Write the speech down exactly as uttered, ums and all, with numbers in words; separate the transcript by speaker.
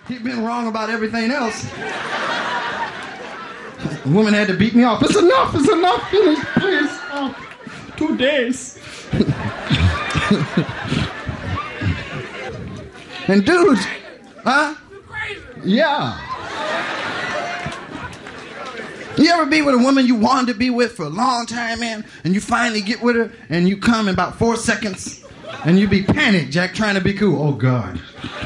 Speaker 1: He'd been wrong about everything else. The woman had to beat me off. It's enough, it's enough, please, please. Oh, two days. And dudes, huh? Yeah. You ever be with a woman you wanted to be with for a long time, man, and you finally get with her, and you come in about four seconds, and you be panicked, Jack, trying to be cool. Oh, God.